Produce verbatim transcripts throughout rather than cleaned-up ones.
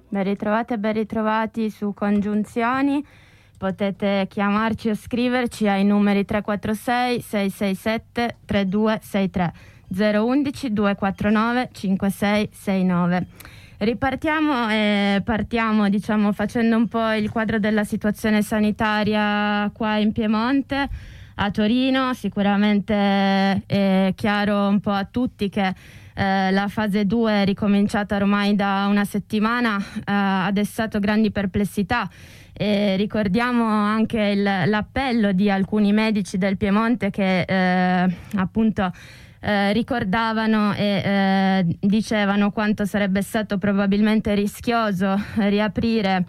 Ben ritrovate e ben ritrovati su Congiunzioni. Potete chiamarci o scriverci ai numeri tre quattro sei sei sei sette tre due sei tre, zero uno uno due quattro nove cinque sei sei nove. Ripartiamo e partiamo diciamo facendo un po' il quadro della situazione sanitaria qua in Piemonte. A Torino sicuramente è chiaro un po' a tutti che eh, la fase due è ricominciata ormai da una settimana, eh, ha destato grandi perplessità. E ricordiamo anche il, l'appello di alcuni medici del Piemonte che eh, appunto eh, ricordavano e eh, dicevano quanto sarebbe stato probabilmente rischioso riaprire,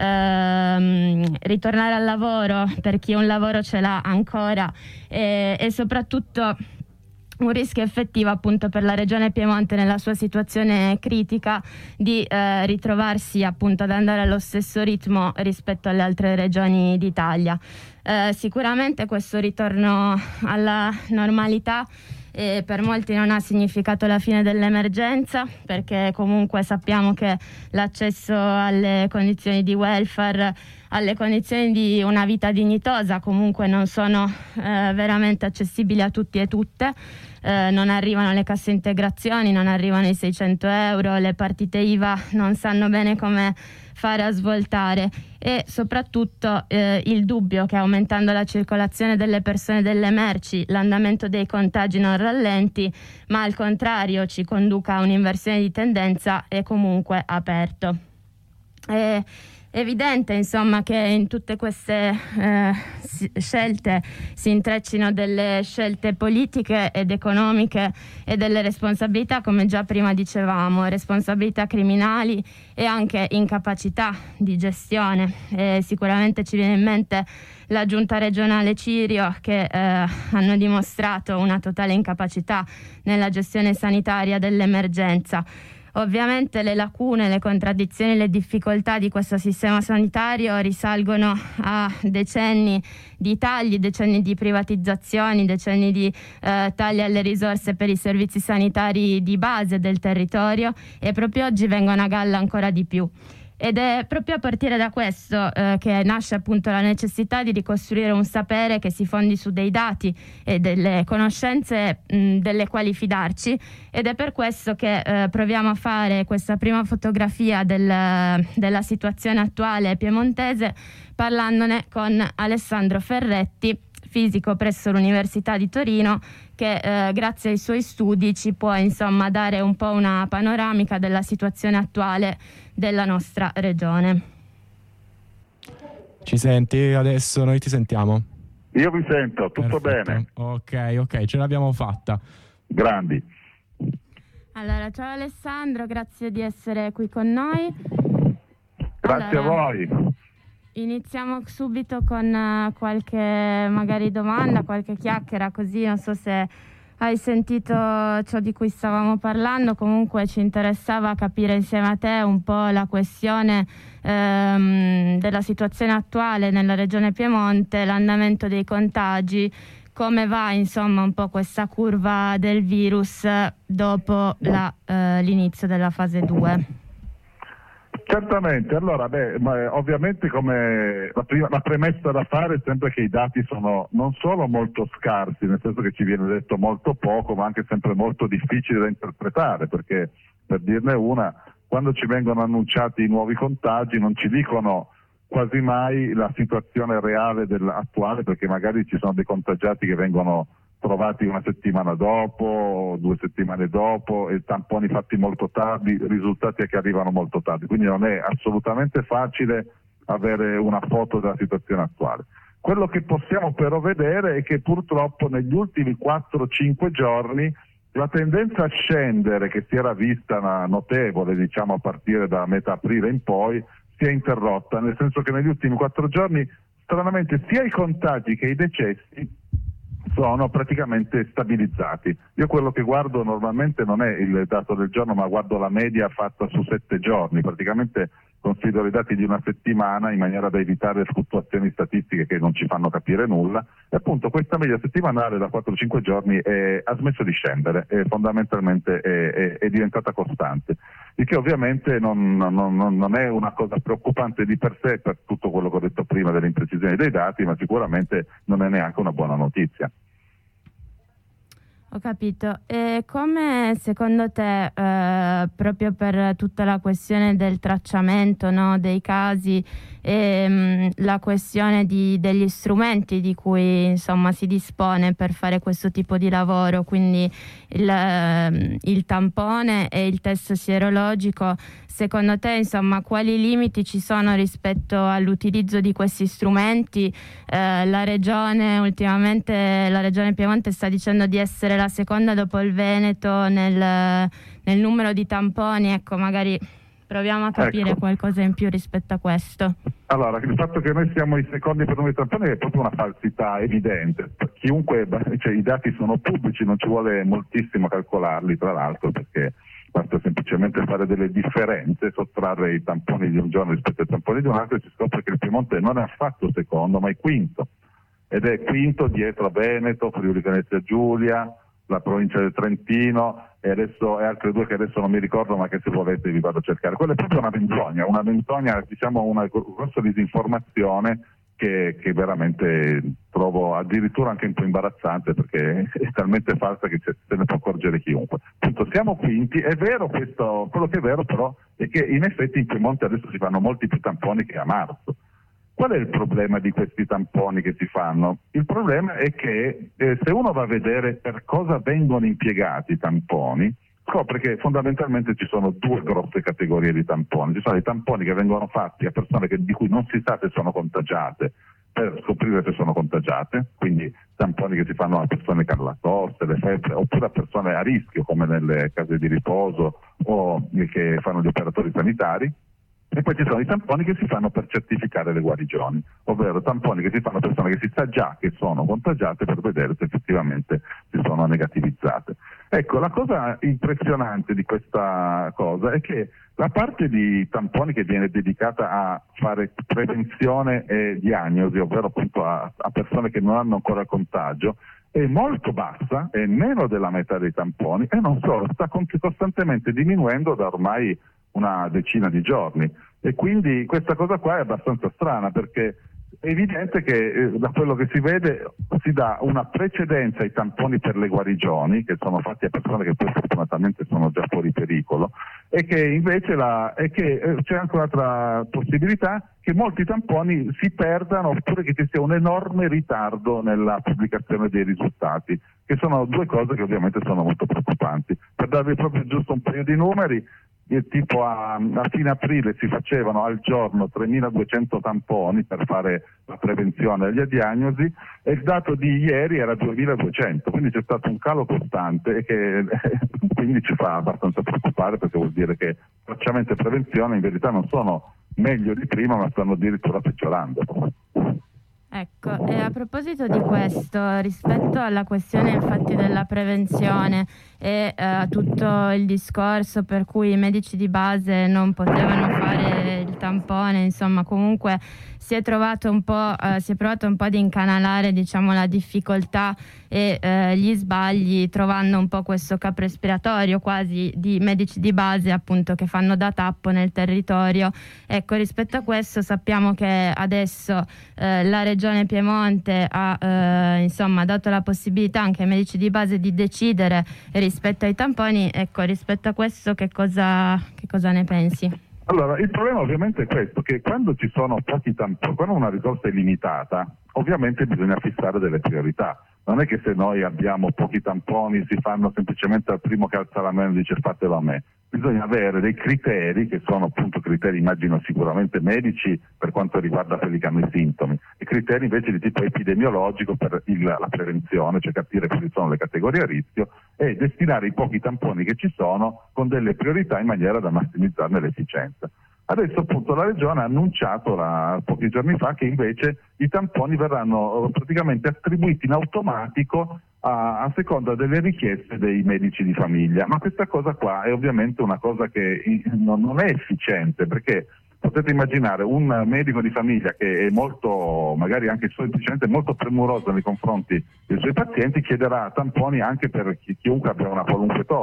ehm, ritornare al lavoro per chi un lavoro ce l'ha ancora e, e soprattutto un rischio effettivo appunto per la regione Piemonte nella sua situazione critica di eh, ritrovarsi appunto ad andare allo stesso ritmo rispetto alle altre regioni d'Italia. Eh, sicuramente questo ritorno alla normalità e per molti non ha significato la fine dell'emergenza, perché comunque sappiamo che l'accesso alle condizioni di welfare, alle condizioni di una vita dignitosa comunque non sono eh, veramente accessibili a tutti e tutte. Eh, non arrivano le casse integrazioni, non arrivano i seicento euro, le partite I V A non sanno bene come fare a svoltare e soprattutto eh, il dubbio che aumentando la circolazione delle persone e delle merci l'andamento dei contagi non rallenti, ma al contrario ci conduca a un'inversione di tendenza è comunque aperto. E, evidente insomma che in tutte queste eh, scelte si intreccino delle scelte politiche ed economiche e delle responsabilità, come già prima dicevamo, responsabilità criminali e anche incapacità di gestione. E sicuramente ci viene in mente la giunta regionale Cirio che eh, hanno dimostrato una totale incapacità nella gestione sanitaria dell'emergenza. Ovviamente le lacune, le contraddizioni, le difficoltà di questo sistema sanitario risalgono a decenni di tagli, decenni di privatizzazioni, decenni di eh, tagli alle risorse per i servizi sanitari di base del territorio e proprio oggi vengono a galla ancora di più. Ed è proprio a partire da questo eh, che nasce appunto la necessità di ricostruire un sapere che si fondi su dei dati e delle conoscenze mh, delle quali fidarci, ed è per questo che eh, proviamo a fare questa prima fotografia del, della situazione attuale piemontese parlandone con Alessandro Ferretti, fisico presso l'Università di Torino, che eh, grazie ai suoi studi ci può insomma dare un po' una panoramica della situazione attuale della nostra regione. Ci senti adesso? Noi ti sentiamo? Io vi sento, tutto Perfetto. bene. Ok, ok, ce l'abbiamo fatta. Grandi. Allora, ciao Alessandro, grazie di essere qui con noi. Grazie allora, a voi. Iniziamo subito con uh, qualche magari domanda, qualche chiacchiera, così non so se hai sentito ciò di cui stavamo parlando. Comunque ci interessava capire insieme a te un po' la questione ehm, della situazione attuale nella regione Piemonte, l'andamento dei contagi, come va insomma un po' questa curva del virus dopo la, eh, l'inizio della fase due. Certamente, allora beh, ma ovviamente come la, prima, la premessa da fare è sempre che i dati sono non solo molto scarsi, nel senso che ci viene detto molto poco, ma anche sempre molto difficili da interpretare, perché per dirne una, quando ci vengono annunciati i nuovi contagi non ci dicono quasi mai la situazione reale dell'attuale, perché magari ci sono dei contagiati che vengono trovati una settimana dopo, due settimane dopo, e tamponi fatti molto tardi, risultati che arrivano molto tardi, quindi non è assolutamente facile avere una foto della situazione attuale. Quello che possiamo però vedere è che purtroppo negli ultimi quattro cinque giorni la tendenza a scendere, che si era vista notevole diciamo a partire da metà aprile in poi, si è interrotta, nel senso che negli ultimi quattro giorni stranamente sia i contagi che i decessi sono praticamente stabilizzati. Io quello che guardo normalmente non è il dato del giorno, ma guardo la media fatta su sette giorni, praticamente considero i dati di una settimana in maniera da evitare fluttuazioni statistiche che non ci fanno capire nulla, e appunto questa media settimanale da quattro cinque giorni è, ha smesso di scendere e fondamentalmente è, è, è diventata costante. il che ovviamente non, non, non è una cosa preoccupante di per sé per tutto quello che ho detto prima delle imprecisioni dei dati, ma sicuramente non è neanche una buona notizia. Ho capito. E come secondo te, eh, proprio per tutta la questione del tracciamento, no, dei casi e mh, la questione di, degli strumenti di cui insomma si dispone per fare questo tipo di lavoro, quindi il, eh, il tampone e il test sierologico, secondo te insomma quali limiti ci sono rispetto all'utilizzo di questi strumenti? Eh, la regione ultimamente, la regione Piemonte sta dicendo di essere la seconda dopo il Veneto nel, nel numero di tamponi, ecco magari proviamo a capire ecco. qualcosa in più rispetto a questo. Allora, il fatto che noi siamo i secondi per numero di tamponi è proprio una falsità evidente. Chiunque, cioè, i dati sono pubblici, non ci vuole moltissimo calcolarli, tra l'altro, perché basta semplicemente fare delle differenze, sottrarre i tamponi di un giorno rispetto ai tamponi di un altro e si scopre che il Piemonte non è affatto secondo, ma è quinto. Ed è quinto dietro a Veneto, Friuli Venezia Giulia, la provincia del Trentino e adesso e altre due che adesso non mi ricordo, ma che se volete vi vado a cercare. Quella è proprio una menzogna, una menzogna, diciamo una grossa disinformazione che, che veramente trovo addirittura anche un po' imbarazzante, perché è talmente falsa che se ne può accorgere chiunque. Appunto, siamo quinti, è vero questo, quello che è vero però è che in effetti in Piemonte adesso si fanno molti più tamponi che a marzo. Qual è il problema di questi tamponi che si fanno? Il problema è che eh, se uno va a vedere per cosa vengono impiegati i tamponi, scopre che fondamentalmente ci sono due grosse categorie di tamponi. Ci sono i tamponi che vengono fatti a persone che, di cui non si sa se sono contagiate, per scoprire se sono contagiate, quindi tamponi che si fanno a persone che hanno la tosse, le febbre, oppure a persone a rischio come nelle case di riposo o che fanno gli operatori sanitari. E poi ci sono i tamponi che si fanno per certificare le guarigioni, ovvero tamponi che si fanno a persone che si sa già che sono contagiate per vedere se effettivamente si sono negativizzate. Ecco, la cosa impressionante di questa cosa è che la parte di tamponi che viene dedicata a fare prevenzione e diagnosi, ovvero appunto a, a persone che non hanno ancora il contagio, è molto bassa, è meno della metà dei tamponi e non solo, sta costantemente diminuendo da ormai una decina di giorni, e quindi questa cosa qua è abbastanza strana, perché è evidente che eh, da quello che si vede si dà una precedenza ai tamponi per le guarigioni, che sono fatti a persone che poi fortunatamente sono già fuori pericolo, e che invece la, e che, eh, c'è anche un'altra possibilità, che molti tamponi si perdano oppure che ci sia un enorme ritardo nella pubblicazione dei risultati, che sono due cose che ovviamente sono molto preoccupanti. Per darvi proprio giusto un paio di numeri, tipo a, a fine aprile si facevano al giorno tremiladuecento tamponi per fare la prevenzione e la diagnosi, e il dato di ieri era duemiladuecento, quindi c'è stato un calo costante e che quindi ci fa abbastanza preoccupare, perché vuol dire che tracciamento e prevenzione in verità non sono meglio di prima, ma stanno addirittura peggiorando. Ecco, e a proposito di questo, rispetto alla questione infatti della prevenzione e eh, tutto il discorso per cui i medici di base non potevano fare il tampone, insomma comunque si è trovato un po', eh, si è provato un po' ad incanalare, diciamo, la difficoltà e eh, gli sbagli, trovando un po' questo capo respiratorio quasi di medici di base, appunto, che fanno da tappo nel territorio. Ecco, rispetto a questo sappiamo che adesso eh, la Regione Piemonte ha eh, insomma dato la possibilità anche ai medici di base di decidere rispetto ai tamponi. Ecco, rispetto a questo che cosa, che cosa ne pensi? Allora, il problema ovviamente è questo, che quando ci sono pochi tamponi, quando una risorsa è limitata, ovviamente bisogna fissare delle priorità. Non è che se noi abbiamo pochi tamponi si fanno semplicemente al primo che alza la mano e dice fatelo a me. Bisogna avere dei criteri, che sono appunto criteri immagino sicuramente medici per quanto riguarda quelli che hanno i sintomi, e criteri invece di tipo epidemiologico per il, la prevenzione, cioè capire quali sono le categorie a rischio e destinare i pochi tamponi che ci sono con delle priorità in maniera da massimizzarne l'efficienza. Adesso appunto la Regione ha annunciato la, pochi giorni fa che invece i tamponi verranno praticamente attribuiti in automatico a, a seconda delle richieste dei medici di famiglia, ma questa cosa qua è ovviamente una cosa che non, non è efficiente, perché potete immaginare un medico di famiglia che è molto, magari anche semplicemente molto premuroso nei confronti dei suoi pazienti, chiederà tamponi anche per chi, chiunque abbia una qualunque tosse,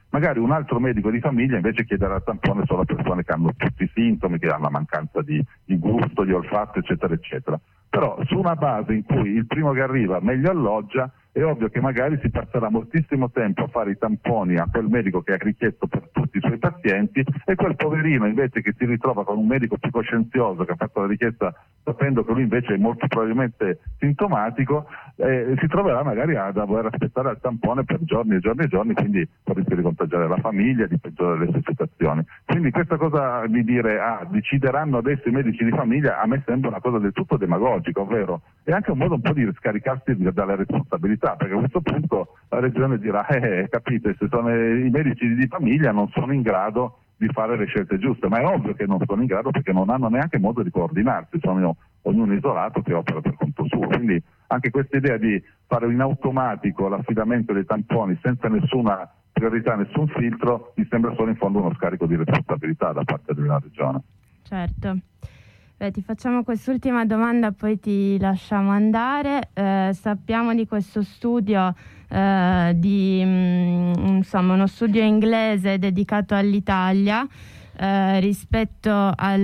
magari un altro medico di famiglia invece chiederà il tampone solo a persone che hanno tutti i sintomi, che hanno la mancanza di, di gusto, di olfatto, eccetera, eccetera. Però su una base in cui il primo che arriva meglio alloggia, è ovvio che magari si passerà moltissimo tempo a fare i tamponi a quel medico che ha richiesto per tutti i suoi pazienti, e quel poverino invece che si ritrova con un medico più coscienzioso che ha fatto la richiesta sapendo che lui invece è molto probabilmente sintomatico, eh, si troverà magari a dover aspettare al tampone per giorni e giorni e giorni, quindi con rischio di contagiare la famiglia, di peggiorare le sue situazioni. Quindi questa cosa di dire ah, decideranno adesso i medici di famiglia, a me sembra una cosa del tutto demagogica, ovvero è anche un modo un po' di scaricarsi dalle responsabilità, perché a questo punto la regione dirà eh, capite, se sono i medici di famiglia non sono in grado di fare le scelte giuste, ma è ovvio che non sono in grado perché non hanno neanche modo di coordinarsi, sono ognuno isolato che opera per conto suo. Quindi anche questa idea di fare in automatico l'affidamento dei tamponi senza nessuna priorità, nessun filtro, mi sembra solo in fondo uno scarico di responsabilità da parte della regione. Certo. Beh, ti facciamo quest'ultima domanda, poi ti lasciamo andare. Eh, sappiamo di questo studio, eh, di mh, insomma uno studio inglese dedicato all'Italia eh, rispetto al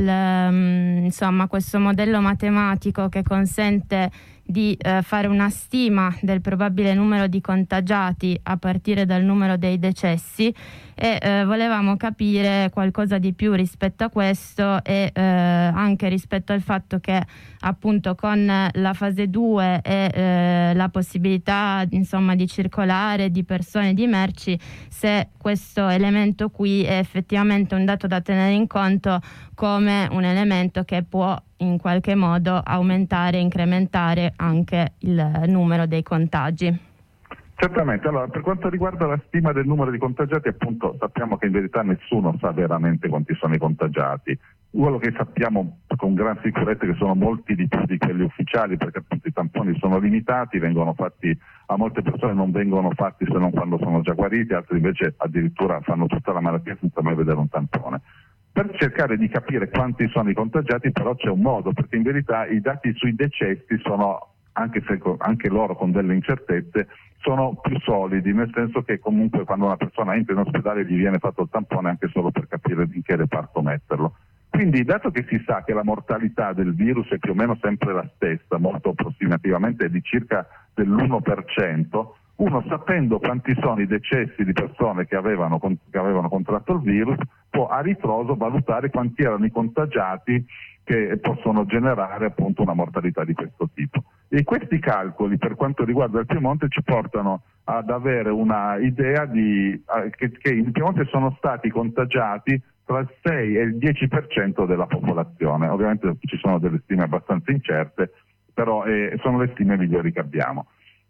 mh, insomma questo modello matematico che consente di eh, fare una stima del probabile numero di contagiati a partire dal numero dei decessi, e eh, volevamo capire qualcosa di più rispetto a questo e eh, anche rispetto al fatto che appunto con la fase due e eh, la possibilità insomma di circolare di persone e di merci, se questo elemento qui è effettivamente un dato da tenere in conto come un elemento che può in qualche modo aumentare e incrementare anche il numero dei contagi. Certamente, allora per quanto riguarda la stima del numero di contagiati, appunto sappiamo che in verità nessuno sa veramente quanti sono i contagiati. Quello che sappiamo con gran sicurezza è che sono molti di più di quelli ufficiali, perché appunto i tamponi sono limitati, vengono fatti a molte persone, non vengono fatti se non quando sono già guariti, altri invece addirittura fanno tutta la malattia senza mai vedere un tampone. Per cercare di capire quanti sono i contagiati però c'è un modo, perché in verità i dati sui decessi sono, anche se anche loro con delle incertezze, sono più solidi, nel senso che comunque quando una persona entra in ospedale gli viene fatto il tampone anche solo per capire in che reparto metterlo. Quindi, dato che si sa che la mortalità del virus è più o meno sempre la stessa, molto approssimativamente di circa dell'uno per cento, uno sapendo quanti sono i decessi di persone che avevano, che avevano contratto il virus, può a ritroso valutare quanti erano i contagiati che possono generare appunto una mortalità di questo tipo. E questi calcoli per quanto riguarda il Piemonte ci portano ad avere una idea di, eh, che, che in Piemonte sono stati contagiati tra il sei e il dieci per cento della popolazione. Ovviamente ci sono delle stime abbastanza incerte, però eh, sono le stime migliori che abbiamo.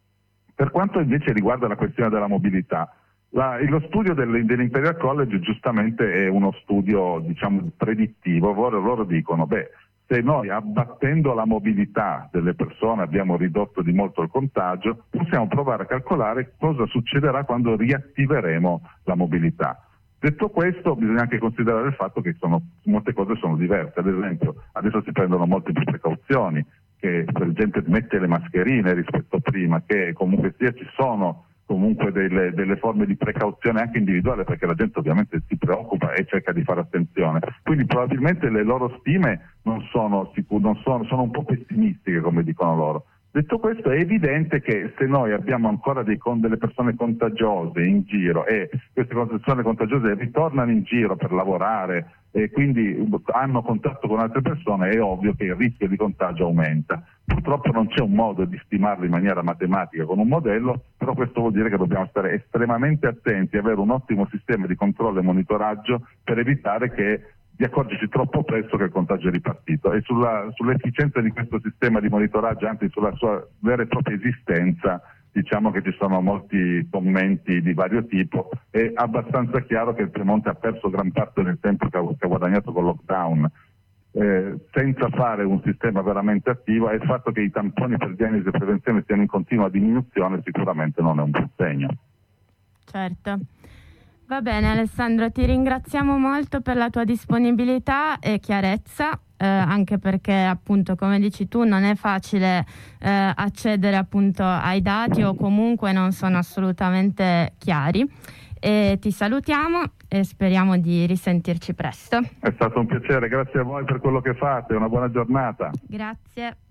Per quanto invece riguarda la questione della mobilità, la, lo studio del, dell'Imperial College giustamente è uno studio, diciamo, predittivo. Loro, loro dicono, beh, se noi abbattendo la mobilità delle persone abbiamo ridotto di molto il contagio, possiamo provare a calcolare cosa succederà quando riattiveremo la mobilità. Detto questo, bisogna anche considerare il fatto che sono, molte cose sono diverse. Ad esempio, adesso si prendono molte più precauzioni, che la gente mette le mascherine rispetto a prima, che comunque sia ci sono comunque delle, delle forme di precauzione anche individuale, perché la gente ovviamente si preoccupa e cerca di fare attenzione. Quindi probabilmente le loro stime non sono sicure, non sono, sono un po' pessimistiche, come dicono loro. Detto questo, è evidente che se noi abbiamo ancora dei, con delle persone contagiose in giro e queste persone contagiose ritornano in giro per lavorare e quindi hanno contatto con altre persone, è ovvio che il rischio di contagio aumenta. Purtroppo non c'è un modo di stimarlo in maniera matematica con un modello, però questo vuol dire che dobbiamo stare estremamente attenti, avere un ottimo sistema di controllo e monitoraggio per evitare che di accorgerci troppo presto che il contagio è ripartito. E sulla, sull'efficienza di questo sistema di monitoraggio, anzi sulla sua vera e propria esistenza, diciamo che ci sono molti commenti di vario tipo. È abbastanza chiaro che il Piemonte ha perso gran parte del tempo che ha, che ha guadagnato con il lockdown eh, senza fare un sistema veramente attivo, e il fatto che i tamponi per diagnosi e prevenzione siano in continua diminuzione sicuramente non è un buon segno. Certo. Va bene Alessandro, ti ringraziamo molto per la tua disponibilità e chiarezza, eh, anche perché appunto come dici tu non è facile eh, accedere appunto ai dati, o comunque non sono assolutamente chiari. e ti salutiamo e speriamo di risentirci presto. È stato un piacere, grazie a voi per quello che fate, una buona giornata. Grazie.